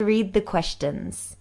read the questions.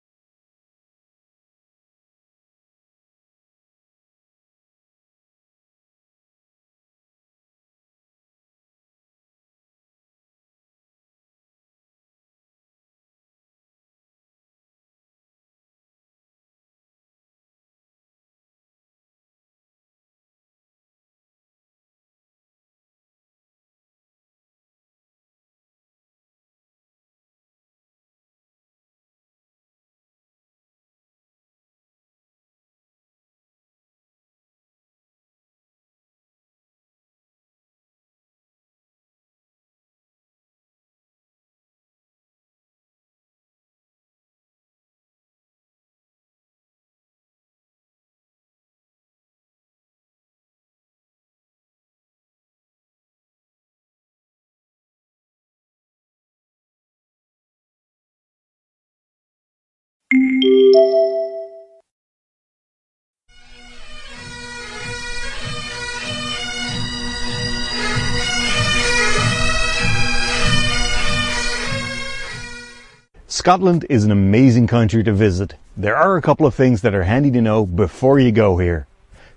Scotland is an amazing country to visit. There are a couple of things that are handy to know before you go here.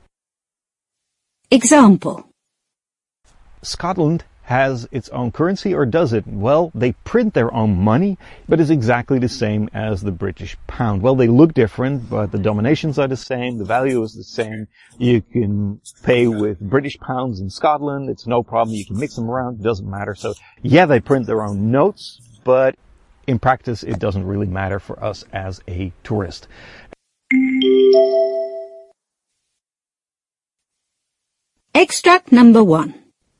Example. Scotland has its own currency, or does it? Well, they print their own money, but it's exactly the same as the British pound. Well, they look different, but the denominations are the same, the value is the same. You can pay with British pounds in Scotland, it's no problem. You can mix them around, it doesn't matter. So, yeah, they print their own notes, but in practice, it doesn't really matter for us as a tourist. Extract number 1.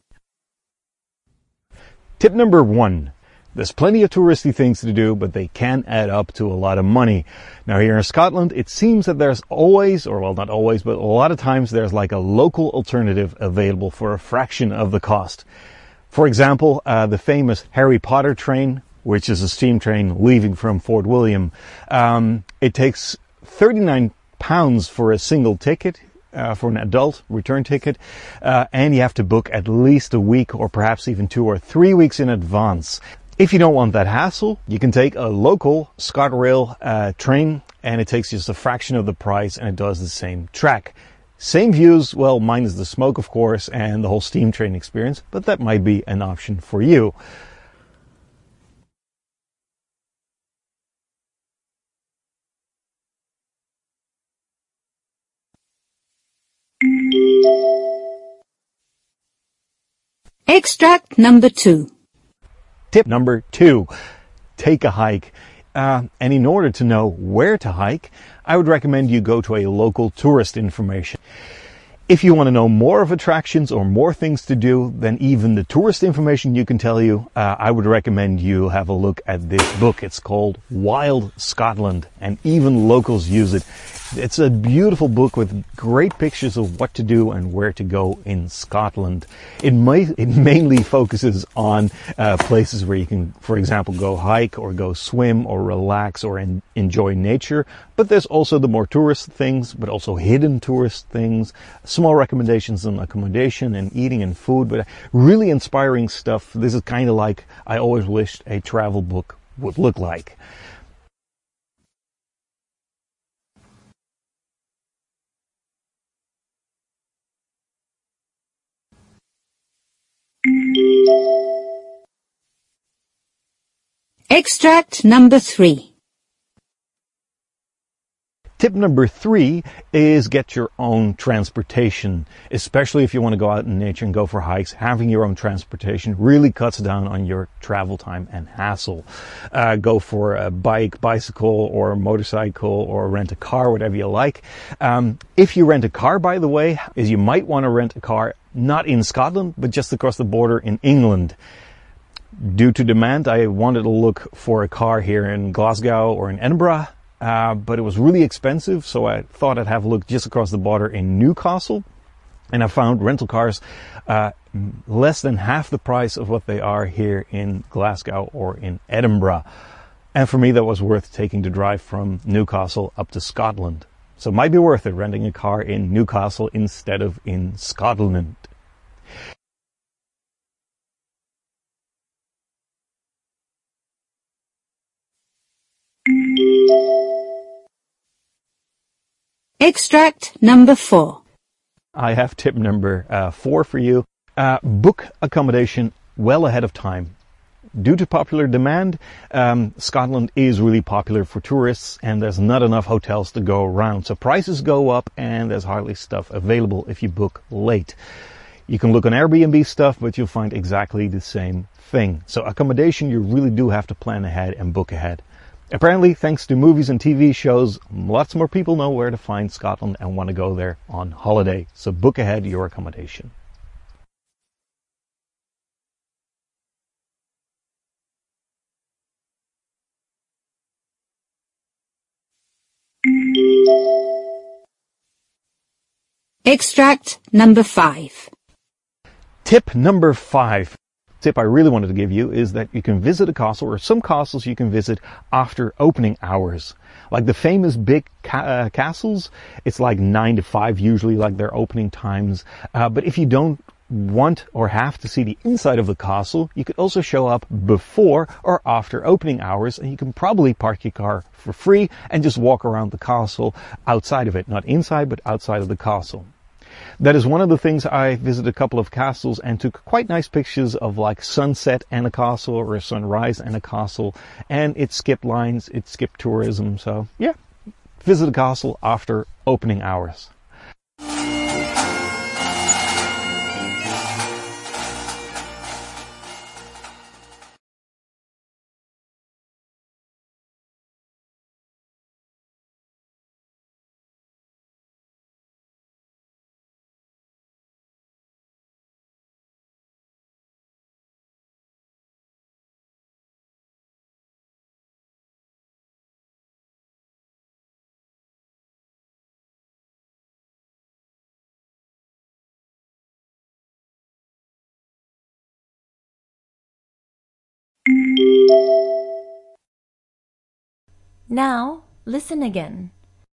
Tip number 1. There's plenty of touristy things to do, but they can add up to a lot of money. Now here in Scotland, it seems that there's always, or well, not always, but a lot of times there's like a local alternative available for a fraction of the cost. For example, the famous Harry Potter train, which is a steam train leaving from Fort William. It takes £39 for a single ticket, for an adult return ticket, and you have to book at least a week or perhaps even 2 or 3 weeks in advance. If you don't want that hassle, you can take a local ScotRail train, and it takes just a fraction of the price, and it does the same track. Same views, well, minus the smoke, of course, and the whole steam train experience, but that might be an option for you. Extract number 2. Tip number 2. Take a hike. And in order to know where to hike, I would recommend you go to a local tourist information. If you want to know more of attractions or more things to do than even the tourist information you can tell you, I would recommend you have a look at this book. It's called Wild Scotland, and even locals use it. It's a beautiful book with great pictures of what to do and where to go in Scotland. It mainly focuses on places where you can, for example, go hike or go swim or relax or enjoy nature. But there's also the more tourist things, but also hidden tourist things, small recommendations on accommodation and eating and food, but really inspiring stuff. This is kind of like I always wished a travel book would look like. Extract number 3. Tip number 3 is get your own transportation, especially if you want to go out in nature and go for hikes. Having your own transportation really cuts down on your travel time and hassle. Go for a bike, bicycle, or a motorcycle, or rent a car, whatever you like. If you rent a car, by the way, is you might want to rent a car not in Scotland, but just across the border in England. Due to demand, I wanted to look for a car here in Glasgow or in Edinburgh. But it was really expensive, so I thought I'd have a look just across the border in Newcastle. And I found rental cars less than half the price of what they are here in Glasgow or in Edinburgh. And for me, that was worth taking the drive from Newcastle up to Scotland. So it might be worth it renting a car in Newcastle instead of in Scotland. Extract number 4. I have tip number 4 for you. Book accommodation well ahead of time. Due to popular demand, Scotland is really popular for tourists and there's not enough hotels to go around. So prices go up and there's hardly stuff available if you book late. You can look on Airbnb stuff, but you'll find exactly the same thing. So accommodation, you really do have to plan ahead and book ahead. Apparently, thanks to movies and TV shows, lots more people know where to find Scotland and want to go there on holiday. So book ahead your accommodation. Extract number 5. Tip number 5. Tip I really wanted to give you is that you can visit a castle, or some castles you can visit after opening hours. Like the famous big castles, it's like 9 to 5 usually, like their opening times. But if you don't want or have to see the inside of the castle, you could also show up before or after opening hours, and you can probably park your car for free and just walk around the castle outside of it. Not inside, but outside of the castle. That is one of the things. I visited a couple of castles and took quite nice pictures of like sunset and a castle or a sunrise and a castle. And it skipped lines, it skipped tourism. So yeah, visit a castle after opening hours. Now, listen again.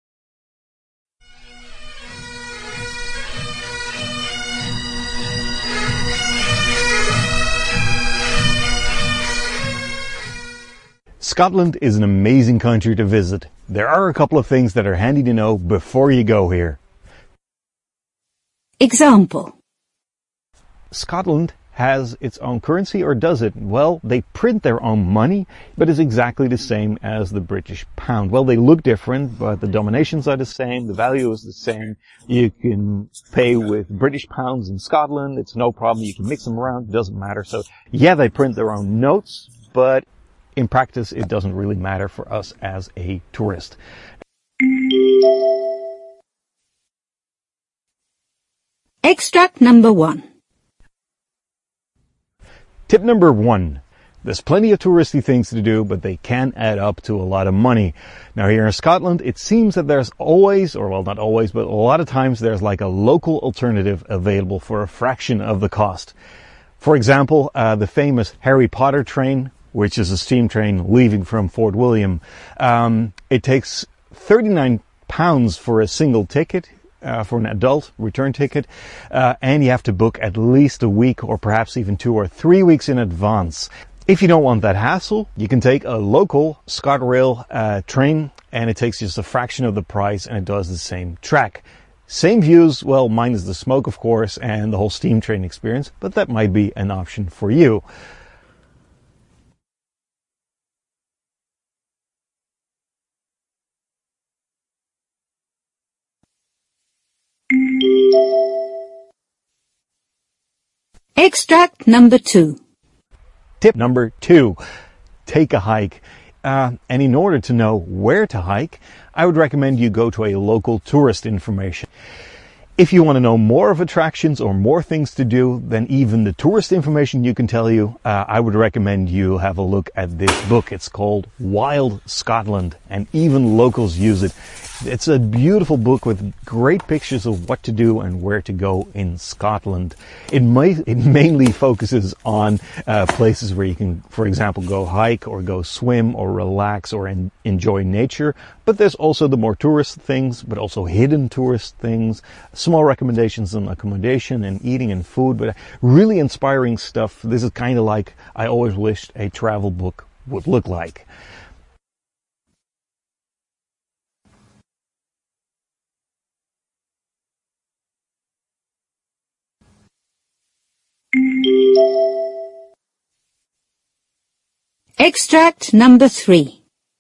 Scotland is an amazing country to visit. There are a couple of things that are handy to know before you go here. Example. Scotland has its own currency, or does it? Well, they print their own money, but it's exactly the same as the British pound. Well, they look different, but the denominations are the same, the value is the same. You can pay with British pounds in Scotland, it's no problem, you can mix them around, it doesn't matter. So, yeah, they print their own notes, but in practice, it doesn't really matter for us as a tourist. Extract number 1. Tip number 1. There's plenty of touristy things to do, but they can add up to a lot of money. Now here in Scotland, it seems that there's always, or well, not always, but a lot of times there's like a local alternative available for a fraction of the cost. For example, the famous Harry Potter train, which is a steam train leaving from Fort William. It takes £39 for a single ticket. For an adult return ticket, and you have to book at least a week or perhaps even 2 or 3 weeks in advance. If you don't want that hassle, you can take a local ScotRail train, and it takes just a fraction of the price and it does the same track. Same views, well, minus the smoke of course and the whole steam train experience, but that might be an option for you. Extract number 2. Tip number 2, take a hike. And in order to know where to hike, I would recommend you go to a local tourist information. If you want to know more of attractions or more things to do than even the tourist information you can tell you, I would recommend you have a look at this book. It's called Wild Scotland, and even locals use it. It's a beautiful book with great pictures of what to do and where to go in Scotland. It mainly focuses on places where you can, for example, go hike or go swim or relax or enjoy nature. But there's also the more tourist things, but also hidden tourist things, small recommendations on accommodation and eating and food, but really inspiring stuff. This is kind of like I always wished a travel book would look like. Extract number 3.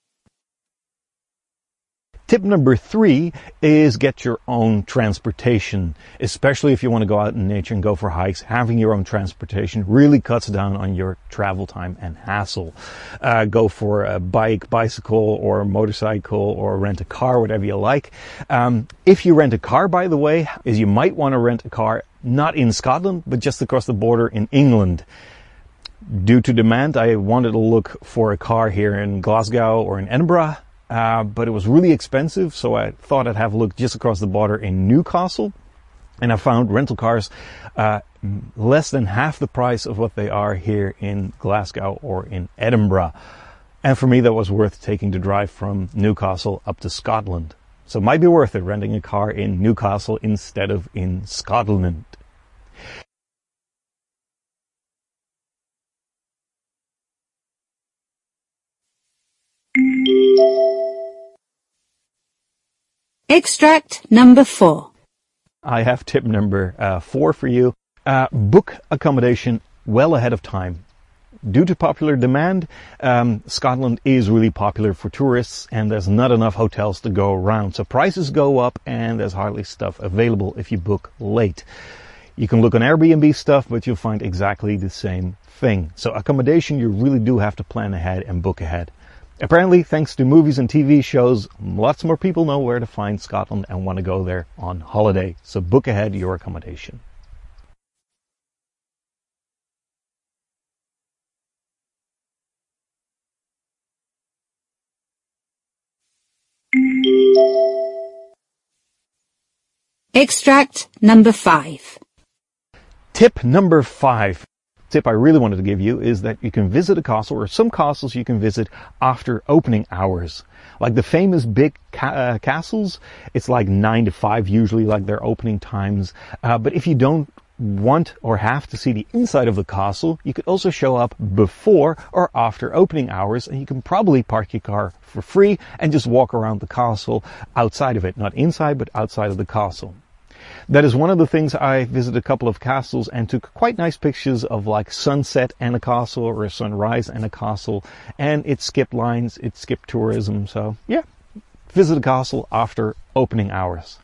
Tip number 3 is get your own transportation, especially if you want to go out in nature and go for hikes. Having your own transportation really cuts down on your travel time and hassle. Go for a bike, bicycle, or a motorcycle, or rent a car, whatever you like. If you rent a car, by the way, is you might want to rent a car not in Scotland, but just across the border in England. Due to demand, I wanted to look for a car here in Glasgow or in Edinburgh. But it was really expensive, so I thought I'd have a look just across the border in Newcastle. And I found rental cars less than half the price of what they are here in Glasgow or in Edinburgh. And for me, that was worth taking the drive from Newcastle up to Scotland. So it might be worth it renting a car in Newcastle instead of in Scotland. Extract number 4. I have tip number 4 for you. Book accommodation well ahead of time. Due to popular demand, Scotland is really popular for tourists and there's not enough hotels to go around. So prices go up and there's hardly stuff available if you book late. You can look on Airbnb stuff, but you'll find exactly the same thing. So accommodation, you really do have to plan ahead and book ahead. Apparently, thanks to movies and TV shows, lots more people know where to find Scotland and want to go there on holiday. So book ahead your accommodation. Extract number 5. Tip number 5. Tip I really wanted to give you is that you can visit a castle, or some castles you can visit after opening hours. Like the famous big castles, it's like 9 to 5 usually, like their opening times. But if you don't want or have to see the inside of the castle, you could also show up before or after opening hours, and you can probably park your car for free and just walk around the castle outside of it. Not inside, but outside of the castle. That is one of the things. I visited a couple of castles and took quite nice pictures of like sunset and a castle or a sunrise and a castle. And it skipped lines, it skipped tourism. So yeah, visit a castle after opening hours.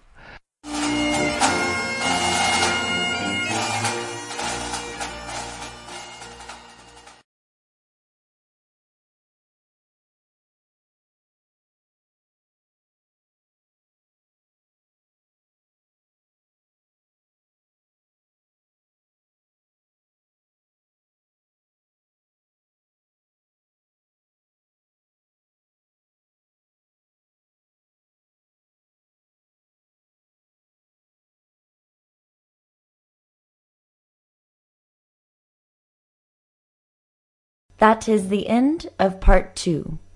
That is the end of part 2.